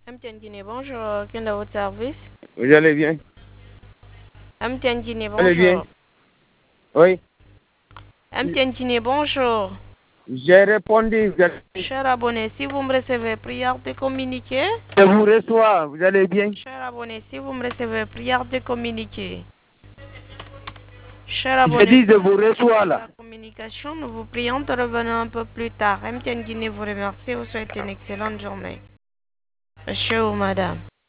MTN Guinée, bonjour. Quel est votre service? Vous allez bien? MTN Guinée, Vous allez bien? bonjour. Oui. MTN Guinée, bonjour. J'ai répondu. Cher abonné, si vous me recevez, prière de communiquer. Je vous reçois. Vous allez bien? Cher abonné, si vous me recevez, prière de communiquer. Cher J'ai abonné, dit je vous reçois la là. communication, nous vous prions de revenir un peu plus tard. MTN Guinée vous remercie, vous souhaite une excellente journée. Monsieur ou madame.